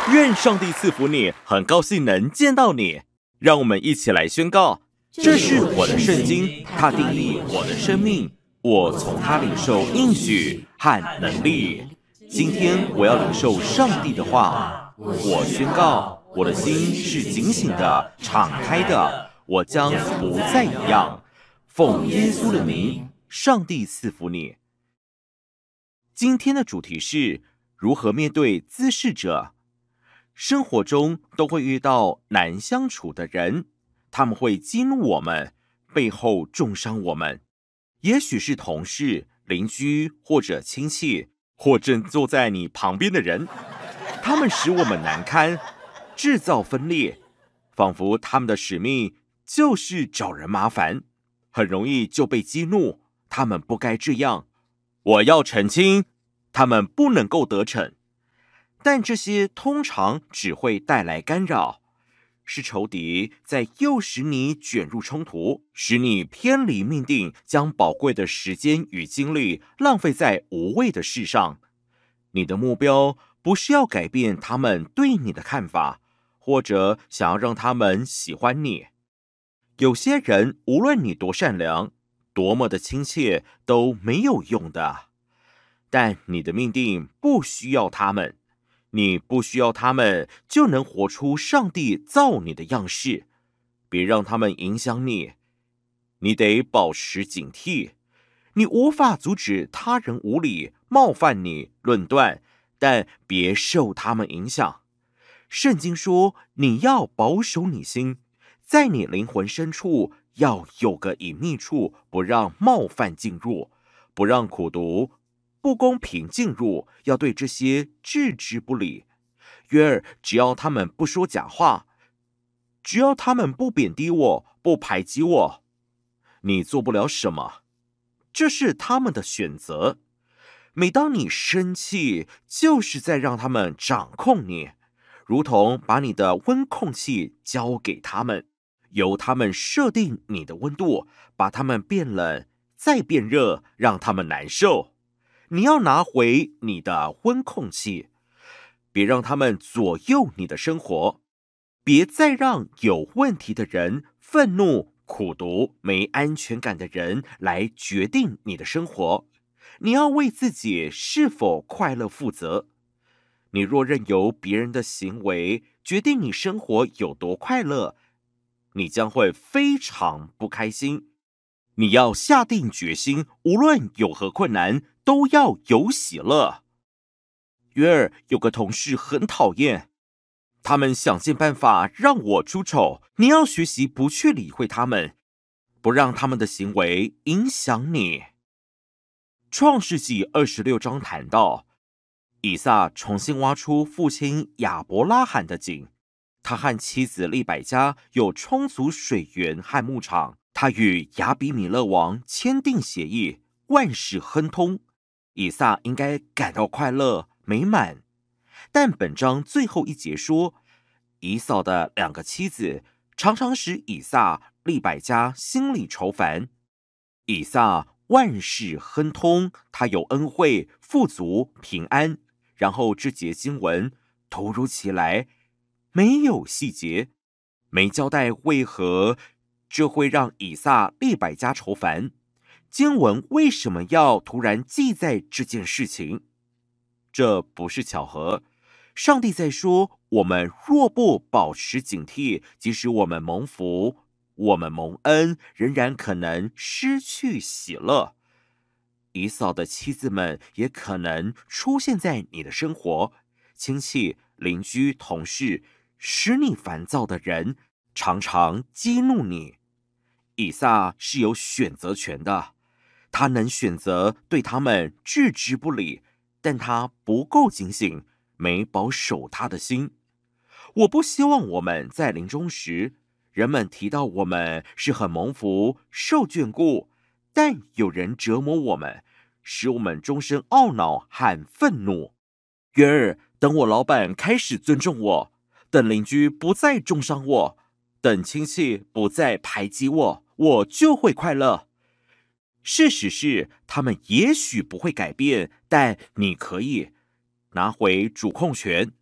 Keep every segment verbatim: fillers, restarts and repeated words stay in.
愿上帝赐福你，很高兴能见到你。让我们一起来宣告，这是我的圣经，它定义我的生命，我从它领受应许和能力。今天我要领受上帝的话，我宣告我的心是警醒的、敞开的，我将不再一样。奉耶稣的名，上帝赐福你。今天的主题是如何面对滋事者。生活中都会遇到难相处的人，他们会激怒我们，背后重伤我们。也许是同事、邻居或者亲戚，或正坐在你旁边的人，他们使我们难堪，制造分裂，仿佛他们的使命就是找人麻烦，很容易就被激怒。他们不该这样，我要澄清，他们不能够得逞。但这些通常只会带来干扰，是仇敌在诱使你卷入冲突，使你偏离命定，将宝贵的时间与精力浪费在无谓的事上。你的目标不是要改变他们对你的看法，或者想要让他们喜欢你。有些人无论你多善良，多么的亲切，都没有用的。但你的命定不需要他们。你不需要他们就能活出上帝造你的样式，别让他们影响你。你得保持警惕，你无法阻止他人无理冒犯你、论断，但别受他们影响。圣经说，你要保守你心，在你灵魂深处要有个隐秘处，不让冒犯进入，不让苦毒不公平进入，要对这些置之不理。约尔，只要他们不说假话，只要他们不贬低我，不排挤我，你做不了什么，这是他们的选择。每当你生气，就是在让他们掌控你，如同把你的温控器交给他们，由他们设定你的温度，把他们变冷，再变热，让他们难受。你要拿回你的温控器，别让他们左右你的生活，别再让有问题的人、愤怒、苦毒、没安全感的人来决定你的生活。你要为自己是否快乐负责。你若任由别人的行为决定你生活有多快乐，你将会非常不开心。你要下定决心，无论有何困难，都要有喜乐。约尔有个同事很讨厌，他们想尽办法让我出丑。你要学习不去理会他们，不让他们的行为影响你。创世纪二十六章谈到，以撒重新挖出父亲亚伯拉罕的井，他和妻子利百加有充足水源和牧场。他与亚比米勒王签订协议，万事亨通。以撒应该感到快乐美满，但本章最后一节说，以扫的两个妻子常常使以撒、利百加心里愁烦。以撒万事亨通，他有恩惠、富足、平安。然后这节经文突如其来，没有细节，没交代为何这会让以撒、利百加愁烦。经文为什么要突然记载这件事情？这不是巧合。上帝在说，我们若不保持警惕，即使我们蒙福，我们蒙恩，仍然可能失去喜乐。以扫的妻子们也可能出现在你的生活，亲戚、邻居、同事，使你烦躁的人，常常激怒你。以撒是有选择权的，他能选择对他们置之不理，但他不够警醒，没保守他的心。我不希望我们在临终时，人们提到我们是很蒙福、受眷顾，但有人折磨我们，使我们终身懊恼和愤怒。约尔，等我老板开始尊重我，等邻居不再重伤我，等亲戚不再排挤我，我就会快乐。事实是，他们也许不会改变，但你可以拿回主控权，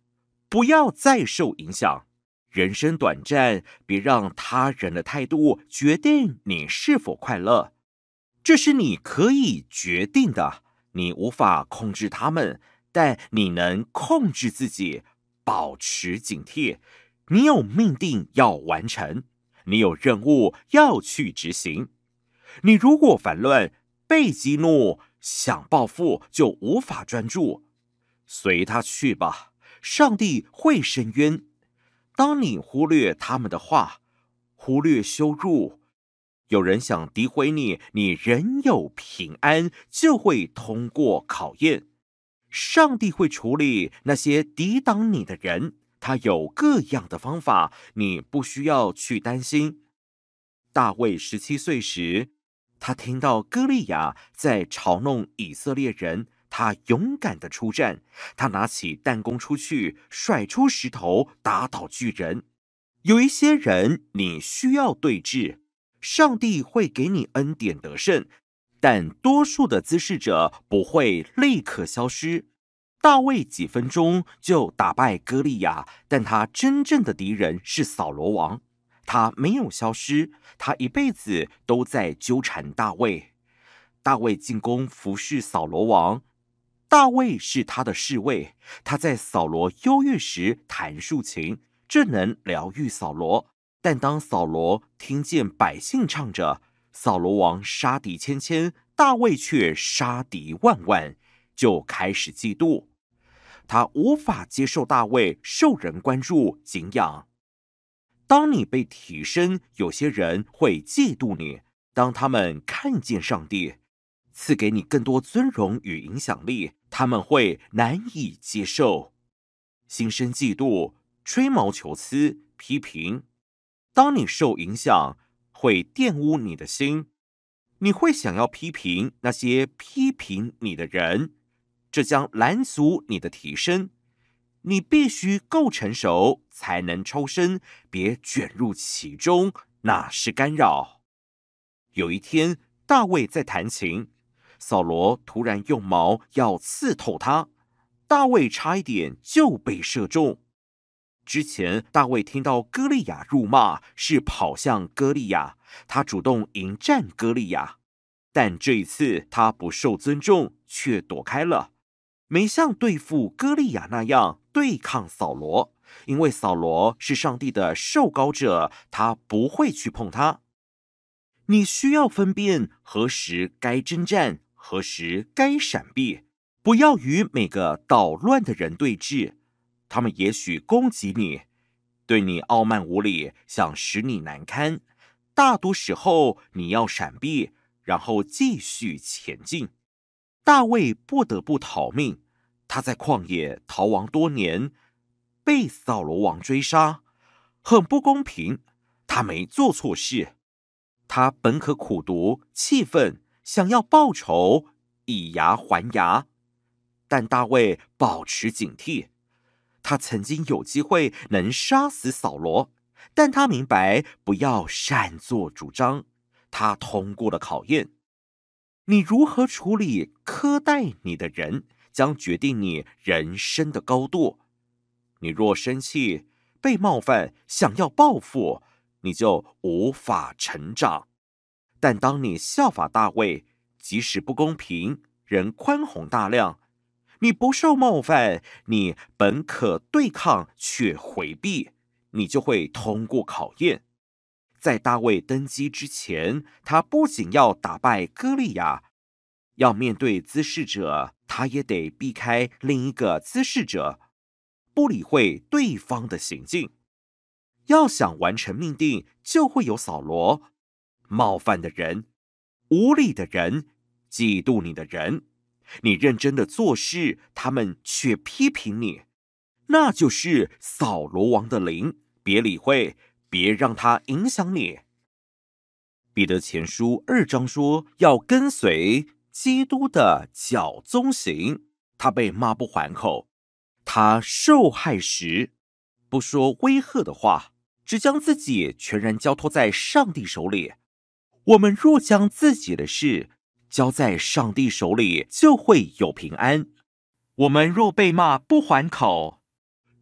不要再受影响。人生短暂，别让他人的态度决定你是否快乐。这是你可以决定的，你无法控制他们，但你能控制自己，保持警惕。你有命定要完成，你有任务要去执行。你如果烦乱、被激怒、想报复，就无法专注。随他去吧，上帝会伸冤。当你忽略他们的话，忽略羞辱，有人想诋毁你，你仍有平安，就会通过考验。上帝会处理那些抵挡你的人，他有各样的方法，你不需要去担心。大卫十七岁时，他听到歌利亚在嘲弄以色列人，他勇敢的出战，他拿起弹弓出去，甩出石头，打倒巨人。有一些人你需要对峙，上帝会给你恩典得胜，但多数的滋事者不会立刻消失。大卫几分钟就打败歌利亚，但他真正的敌人是扫罗王。他没有消失，他一辈子都在纠缠大卫。大卫进宫服侍扫罗王，大卫是他的侍卫，他在扫罗忧郁时弹竖琴，这能疗愈扫罗。但当扫罗听见百姓唱着扫罗王杀敌千千，大卫却杀敌万万，就开始嫉妒。他无法接受大卫受人关注敬仰。当你被提升，有些人会嫉妒你。当他们看见上帝赐给你更多尊荣与影响力，他们会难以接受，心生嫉妒，吹毛求疵，批评。当你受影响，会玷污你的心，你会想要批评那些批评你的人，这将拦阻你的提升。你必须够成熟才能抽身，别卷入其中，那是干扰。有一天，大卫在弹琴，扫罗突然用矛要刺透他，大卫差一点就被射中。之前大卫听到歌利亚辱骂，是跑向歌利亚，他主动迎战歌利亚，但这一次他不受尊重，却躲开了，没像对付歌利亚那样对抗扫罗，因为扫罗是上帝的受膏者，他不会去碰他。你需要分辨何时该征战，何时该闪避，不要与每个捣乱的人对峙。他们也许攻击你，对你傲慢无礼，想使你难堪。大多时候你要闪避，然后继续前进。大卫不得不逃命，他在旷野逃亡多年，被扫罗王追杀，很不公平。他没做错事，他本可苦毒、气愤，想要报仇，以牙还牙。但大卫保持警惕，他曾经有机会能杀死扫罗，但他明白不要擅作主张。他通过了考验。你如何处理苛待你的人，将决定你人生的高度。你若生气、被冒犯，想要报复，你就无法成长。但当你效法大卫，即使不公平，仍宽宏大量，你不受冒犯，你本可对抗却回避，你就会通过考验。在大卫登基之前，他不仅要打败歌利亚，要面对滋事者，他也得避开另一个滋事者，不理会对方的行径。要想完成命定，就会有扫罗、冒犯的人、无理的人、嫉妒你的人。你认真的做事，他们却批评你，那就是扫罗王的灵，别理会，别让他影响你。彼得前书二章说，要跟随基督的脚踪行。他被骂不还口，他受害时不说威吓的话，只将自己全然交托在上帝手里。我们若将自己的事交在上帝手里，就会有平安。我们若被骂不还口，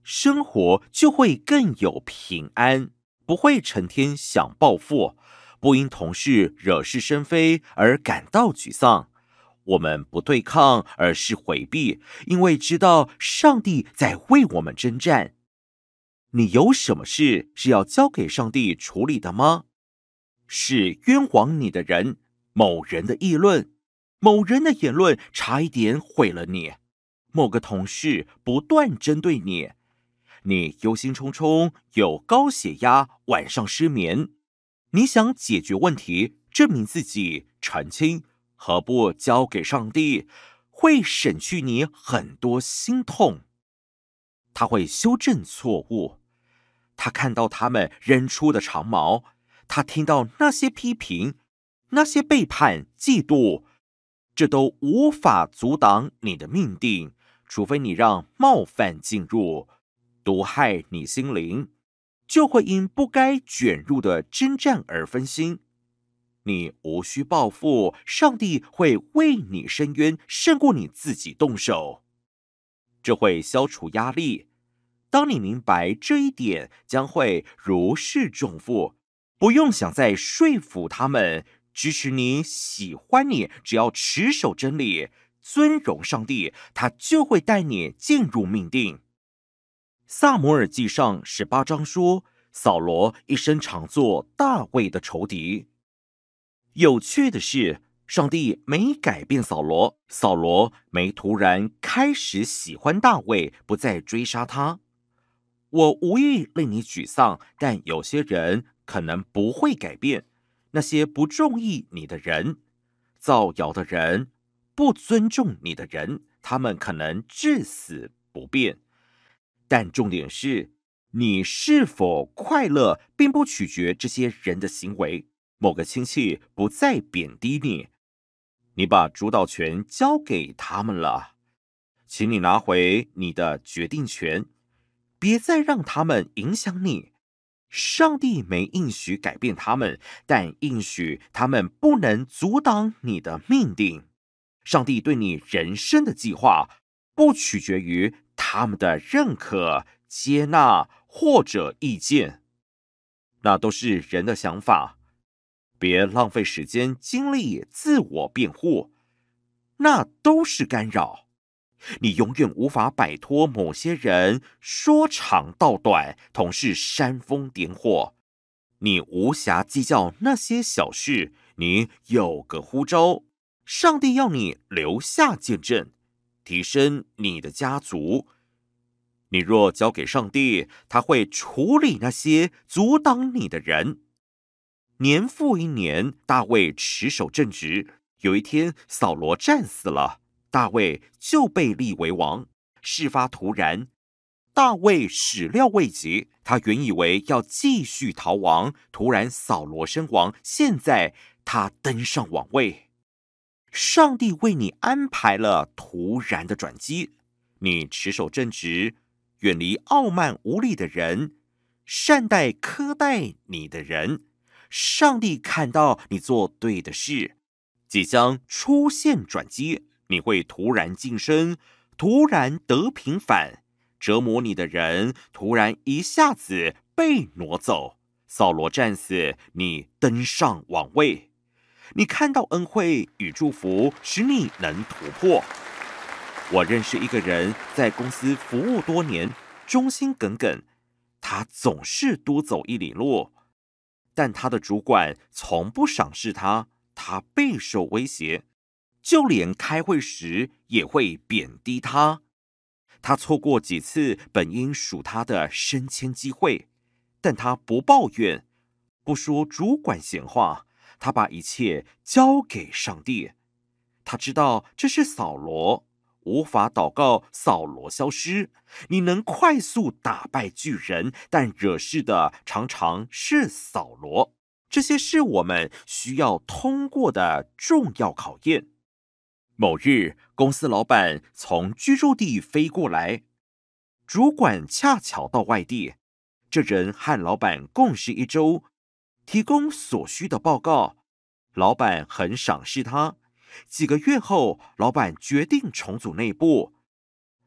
生活就会更有平安，不会成天想报复，不因同事惹是生非而感到沮丧。我们不对抗，而是回避，因为知道上帝在为我们征战。你有什么事是要交给上帝处理的吗？是冤枉你的人，某人的议论，某人的言论差一点毁了你，某个同事不断针对你，你忧心忡忡，有高血压，晚上失眠。你想解决问题，证明自己，澄清，何不交给上帝？会省去你很多心痛。他会修正错误，他看到他们扔出的长矛，他听到那些批评，那些背叛、嫉妒，这都无法阻挡你的命定，除非你让冒犯进入，毒害你心灵，就会因不该卷入的征战而分心。你无需报复，上帝会为你伸冤，胜过你自己动手。这会消除压力。当你明白这一点，将会如释重负，不用想再说服他们支持你、喜欢你，只要持守真理，尊荣上帝，他就会带你进入命定。撒母耳记上十八章说，扫罗一生常做大卫的仇敌。有趣的是，上帝没改变扫罗，扫罗没突然开始喜欢大卫，不再追杀他。我无意令你沮丧，但有些人可能不会改变，那些不中意你的人，造谣的人，不尊重你的人，他们可能至死不变。但重点是，你是否快乐，并不取决这些人的行为。某个亲戚不再贬低你，你把主导权交给他们了，请你拿回你的决定权，别再让他们影响你。上帝没应许改变他们，但应许他们不能阻挡你的命定。上帝对你人生的计划，不取决于他们的认可、接纳或者意见，那都是人的想法。别浪费时间精力自我辩护，那都是干扰。你永远无法摆脱某些人说长道短，同是煽风点火。你无暇计较那些小事，你有个呼召，上帝要你留下见证，提升你的家族。你若交给上帝，他会处理那些阻挡你的人。年复一年，大卫持守正直。有一天，扫罗战死了，大卫就被立为王。事发突然，大卫始料未及，他原以为要继续逃亡，突然扫罗身亡，现在他登上王位。上帝为你安排了突然的转机，你持守正直，远离傲慢无礼的人，善待苛待你的人。上帝看到你做对的事，即将出现转机，你会突然晋升，突然得平反，折磨你的人突然一下子被挪走。扫罗战死，你登上王位，你看到恩惠与祝福，使你能突破。我认识一个人，在公司服务多年，忠心耿耿，他总是多走一里路，但他的主管从不赏识他，他备受威胁，就连开会时也会贬低他。他错过几次本应属他的升迁机会，但他不抱怨，不说主管闲话，他把一切交给上帝。他知道这是扫罗，无法祷告扫罗消失。你能快速打败巨人，但惹事的常常是扫罗。这些是我们需要通过的重要考验。某日，公司老板从居住地飞过来，主管恰巧到外地，这人和老板共事一周，提供所需的报告。老板很赏识他。几个月后，老板决定重组内部。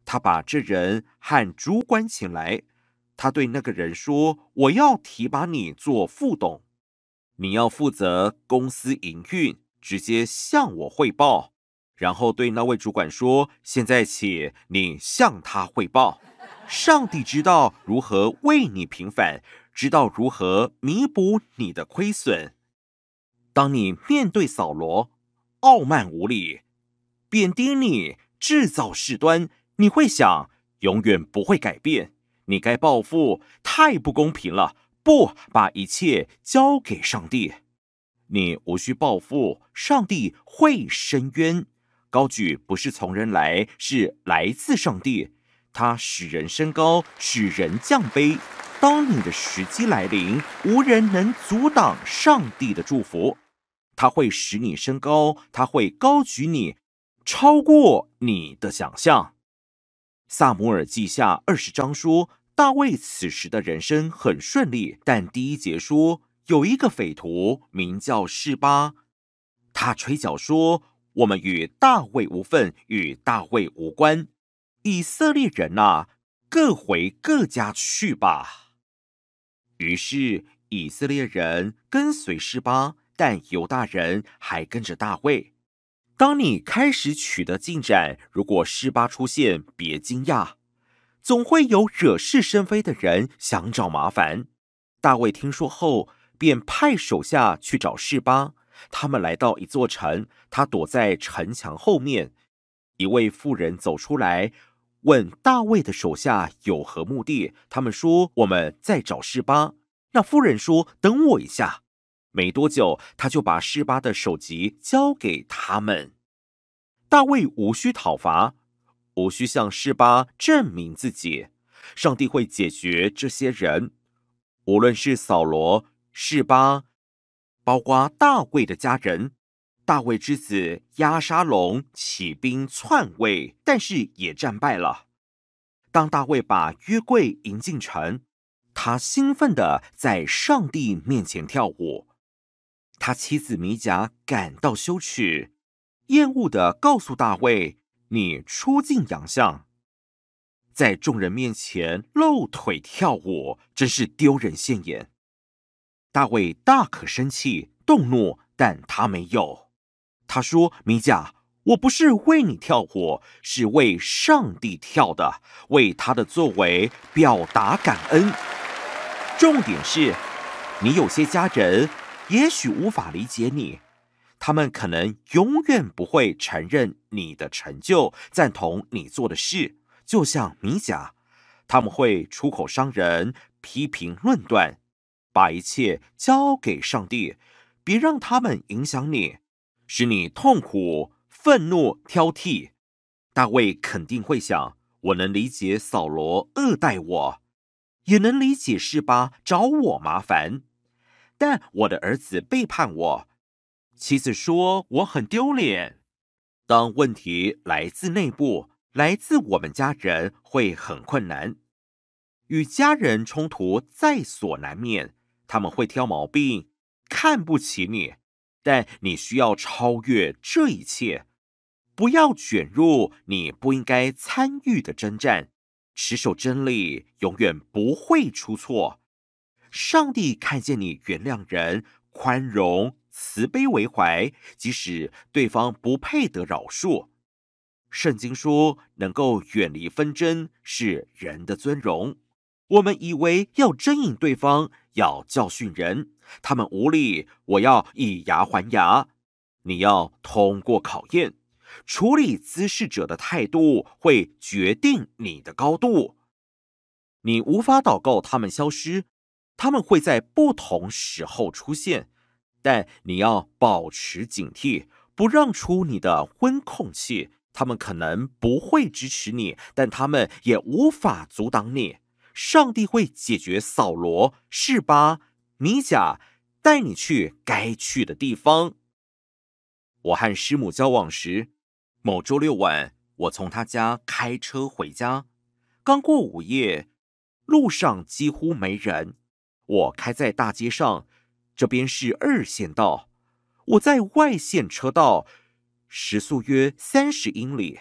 他把这人和主管请来，他对那个人说：“我要提拔你做副董，你要负责公司营运，直接向我汇报。”然后对那位主管说：“现在起，你向他汇报。上帝知道如何为你平反，知道如何弥补你的亏损。当你面对扫罗傲慢无礼，贬低你，制造事端，你会想永远不会改变，你该报复，太不公平了，不，把一切交给上帝。你无需报复，上帝会伸冤。高举不是从人来，是来自上帝，他使人升高，使人降卑。当你的时机来临，无人能阻挡上帝的祝福。他会使你升高，他会高举你，超过你的想象。撒母耳记下二十章说，大卫此时的人生很顺利，但第一节说，有一个匪徒名叫示巴，他吹角说，我们与大卫无份，与大卫无关。以色列人啊，各回各家去吧。于是以色列人跟随示巴，但犹大人还跟着大卫。当你开始取得进展，如果示巴出现，别惊讶，总会有惹是生非的人想找麻烦。大卫听说后，便派手下去找示巴。他们来到一座城，他躲在城墙后面。一位妇人走出来，问大卫的手下有何目的。他们说，我们在找示巴。那妇人说，等我一下。没多久，他就把示巴的首级交给他们。大卫无需讨伐，无需向示巴证明自己，上帝会解决这些人。无论是扫罗、示巴，包括大卫的家人，大卫之子押沙龙起兵篡位，但是也战败了。当大卫把约柜迎进城，他兴奋地在上帝面前跳舞。他妻子米甲感到羞耻，厌恶地告诉大卫：“你出尽洋相，在众人面前露腿跳舞，真是丢人现眼。”大卫大可生气、动怒，但他没有。他说：“米甲，我不是为你跳舞，是为上帝跳的，为他的作为表达感恩。重点是，你有些家人也许无法理解你，他们可能永远不会承认你的成就，赞同你做的事，就像米甲，他们会出口伤人，批评论断。把一切交给上帝，别让他们影响你，使你痛苦、愤怒、挑剔。”大卫肯定会想，我能理解扫罗恶待我，也能理解示巴找我麻烦，但我的儿子背叛我，妻子说我很丢脸。当问题来自内部，来自我们家人，会很困难。与家人冲突在所难免，他们会挑毛病，看不起你，但你需要超越这一切，不要卷入你不应该参与的征战，持守真理，永远不会出错。上帝看见你原谅人，宽容、慈悲为怀，即使对方不配得饶恕。圣经说，能够远离纷争是人的尊荣。我们以为要争赢对方，要教训人，他们无理，我要以牙还牙。你要通过考验，处理滋事者的态度会决定你的高度。你无法祷告他们消失，他们会在不同时候出现，但你要保持警惕，不让出你的温控器。他们可能不会支持你，但他们也无法阻挡你。上帝会解决扫罗、示巴、米甲，带你去该去的地方。我和师母交往时，某周六晚，我从他家开车回家，刚过午夜，路上几乎没人。我开在大街上，这边是二线道，我在外线车道，时速约三十英里。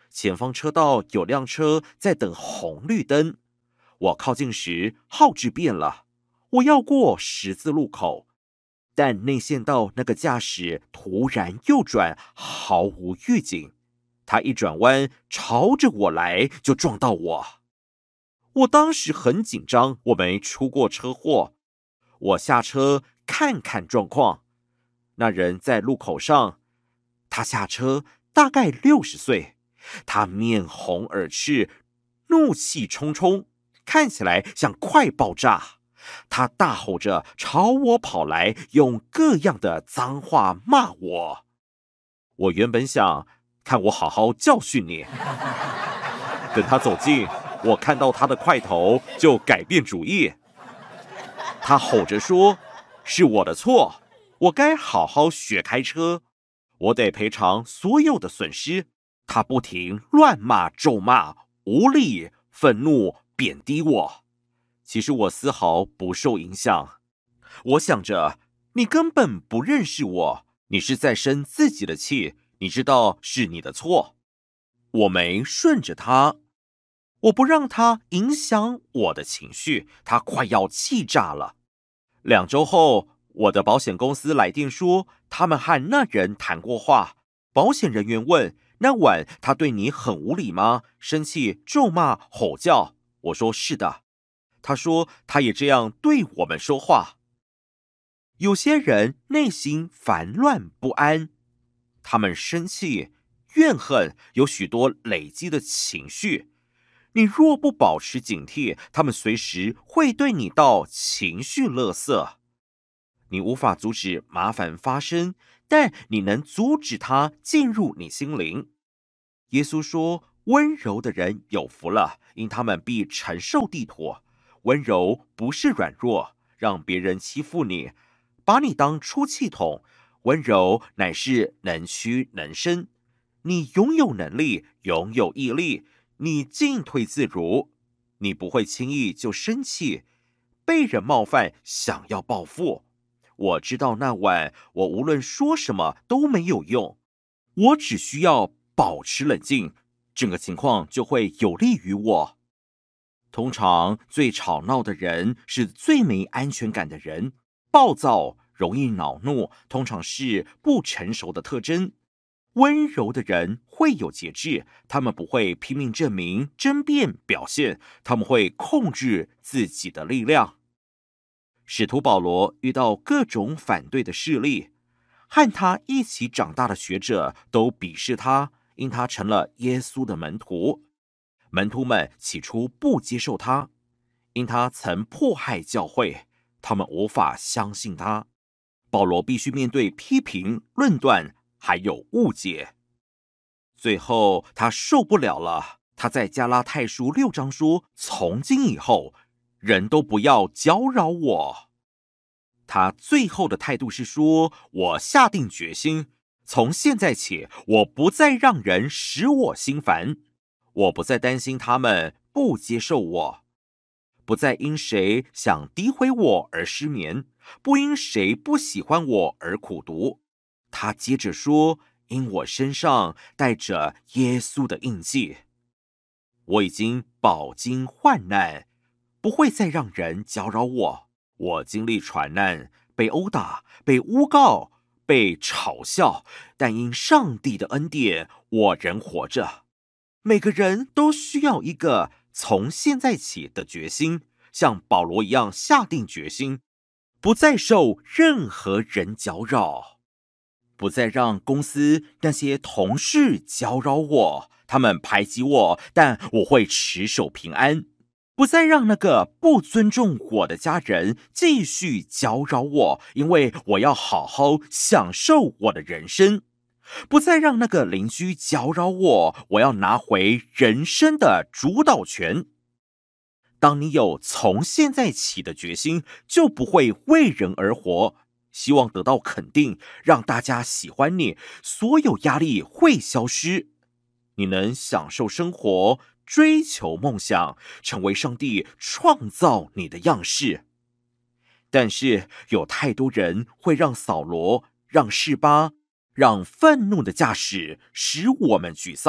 前方车道有辆车在等红绿灯。我靠近时，号志变了，我要过十字路口，但内线道那个驾驶突然右转，毫无预警。他一转弯，朝着我来，就撞到我。我当时很紧张，我没出过车祸。我下车看看状况，那人在路口上，他下车大概六十岁，他面红耳赤，怒气冲冲，看起来像快爆炸。他大吼着朝我跑来，用各样的脏话骂我。我原本想看我好好教训你，等他走近，我看到他的块头就改变主意。他吼着说，是我的错，我该好好学开车，我得赔偿所有的损失。他不停乱骂咒骂，无力愤怒贬低我。其实我丝毫不受影响，我想着你根本不认识我，你是在生自己的气，你知道是你的错。我没顺着他，我不让他影响我的情绪，他快要气炸了。两周后，我的保险公司来电说，他们和那人谈过话。保险人员问，那晚他对你很无理吗？生气、咒骂、吼叫？我说是的。他说他也这样对我们说话。有些人内心烦乱不安，他们生气、怨恨，有许多累积的情绪。你若不保持警惕，他们随时会对你倒情绪垃圾。你无法阻止麻烦发生，但你能阻止它进入你心灵。耶稣说，温柔的人有福了，因他们必承受地土。温柔不是软弱，让别人欺负你，把你当出气筒。温柔乃是能屈能伸。你拥有能力，拥有毅力，你进退自如，你不会轻易就生气，被人冒犯想要报复。我知道那晚我无论说什么都没有用，我只需要保持冷静，整个情况就会有利于我。通常最吵闹的人是最没安全感的人，暴躁、容易恼怒，通常是不成熟的特征。温柔的人会有节制，他们不会拼命证明、争辩、表现，他们会控制自己的力量。使徒保罗遇到各种反对的势力，和他一起长大的学者都鄙视他，因他成了耶稣的门徒。门徒们起初不接受他，因他曾迫害教会，他们无法相信他。保罗必须面对批评、论断，还有误解。最后他受不了了，他在加拉太书六章说，从今以后，人都不要搅扰我。他最后的态度是说，我下定决心，从现在起，我不再让人使我心烦，我不再担心他们不接受我，不再因谁想诋毁我而失眠，不因谁不喜欢我而苦读。他接着说，因我身上带着耶稣的印记，我已经饱经患难，不会再让人搅扰我。我经历传难，被殴打，被诬告，被嘲笑，但因上帝的恩典，我仍活着。每个人都需要一个从现在起的决心，像保罗一样下定决心，不再受任何人搅扰，不再让公司那些同事搅扰我，他们排挤我，但我会持守平安。不再让那个不尊重我的家人继续搅扰我，因为我要好好享受我的人生。不再让那个邻居搅扰我，我要拿回人生的主导权。当你有从现在起的决心，就不会为人而活，希望得到肯定，让大家喜欢你，所有压力会消失。你能享受生活，追求梦想，成为上帝创造你的样式。但是有太多人会让扫罗、让示巴、让愤怒的驾驶使我们沮丧，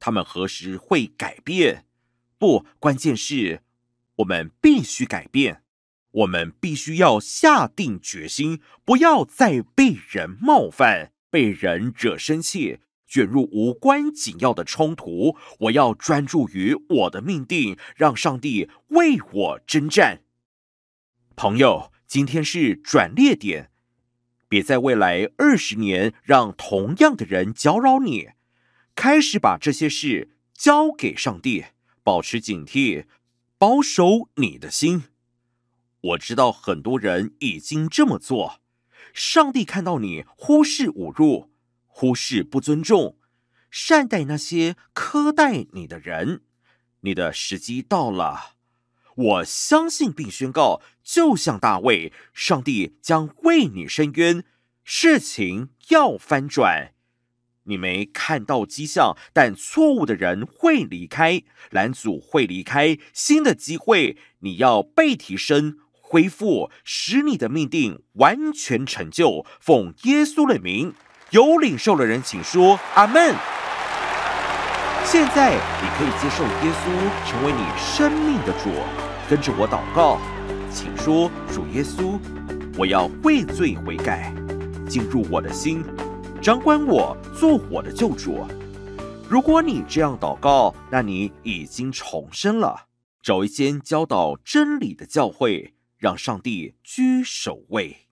他们何时会改变？不，关键是我们必须改变。我们必须要下定决心，不要再被人冒犯，被人惹生气，卷入无关紧要的冲突。我要专注于我的命定，让上帝为我征战。朋友，今天是转捩点，别在未来二十年让同样的人搅扰你。开始把这些事交给上帝，保持警惕，保守你的心。我知道很多人已经这么做。上帝看到你忽视侮辱，忽视不尊重，善待那些苛待你的人。你的时机到了，我相信并宣告，就像大卫，上帝将为你伸冤，事情要翻转。你没看到迹象，但错误的人会离开，拦阻会离开，新的机会你要被提升，恢复，使你的命定完全成就。奉耶稣的名，有领受的人请说阿们。现在你可以接受耶稣成为你生命的主，跟着我祷告，请说：主耶稣，我要畏罪悔改，进入我的心，掌管我，做我的救主。如果你这样祷告，那你已经重生了。找一间教导真理的教会，让上帝居首位。